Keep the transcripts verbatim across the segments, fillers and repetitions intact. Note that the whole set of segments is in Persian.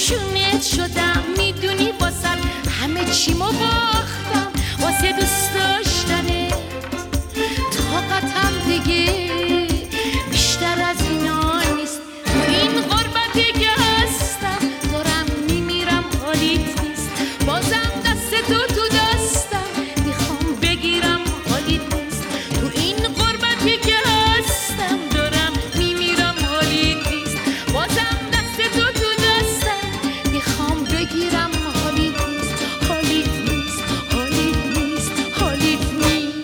عاشقت شدم میدونی واسه همه چیمو باختم واسه دوست داشتنه طاقتم دیگه بیشتر از اینا نیست تو این غربتی که هستم دارم میمیرم حالیت نیست بازم دست تو تو دستم میخوام بگیرم حالیت نیست تو این غربتی که هستم دارم میمیرم حالیت نیست بازم دست تو تو دستم میخوام بگیرم حالیت نیست حالیت نیست حالیت نیست حالیت نیست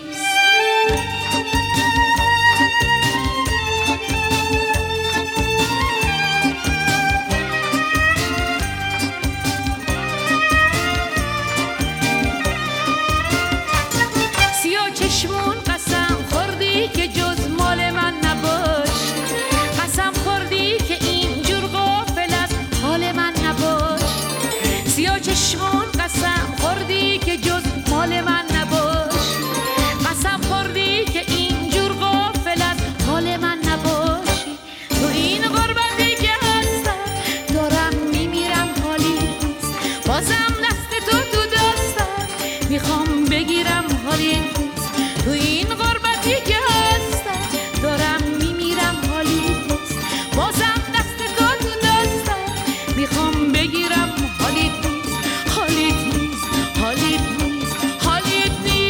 سیاه چشمون قسم خوردی که جز مال من نباش قسم خوردی که اینجور غافل از حال من نباش سیاه چشمون قسم خوردی که جز مال من نباش قسم خوردی که اینجور غافل از حال من نباشی تو این غربتی که هستم دارم میمیرم حالی نیست بازم دست تو تو دستم میخوام بگیرم حالی نیست تو این غربتی که هستم دارم میمیرم حالی نیست بازم دست تو تو دستم میخوام بگیرم حالی نیست حالی نیست حالی نیست حالی نیست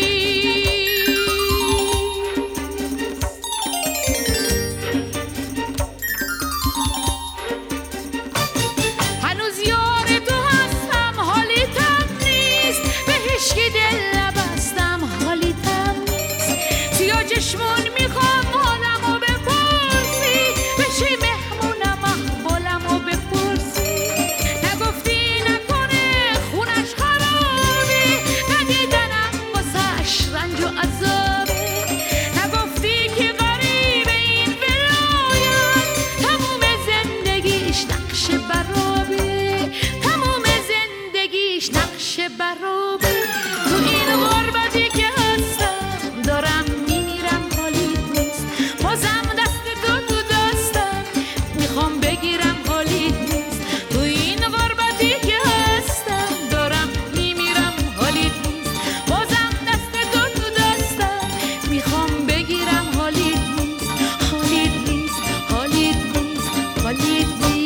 هنوز یار تو هستم حالیتم نیست به هیچکی دل نبستم حالیتم نیست سیاه چشمون میخوام حالمو بپرسی بشی مهمونم احوالمو بپرسی نگفتی نکنه خونش خرابه ندیدنم واسش رنج و عذابه نگفتی که غریب این ولایت تموم زندگیش نقش برابه تموم زندگیش نقش برابه تو این غربتی که هستم دارم میمیرم حالیت نیست بازم دست تو تو دستم میخوام بگیرم حالیت نیست تو این غربتی که هستم دارم میمیرم حالیت نیست بازم دست تو تو دستم میخوام بگیرم حالیت نیست حالیت نیست حالیت نیست حالیت نیست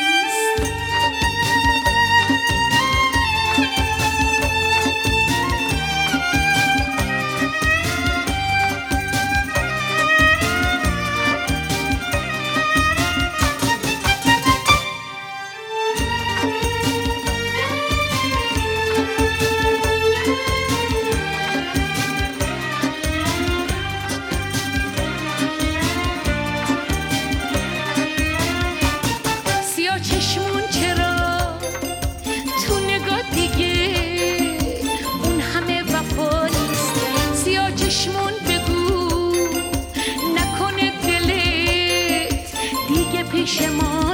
سیاه چشمون چرا تو نگاه دیگه اون همه وفا نیست سیاه چشمون بگو نکنه دلت دیگه پیش ما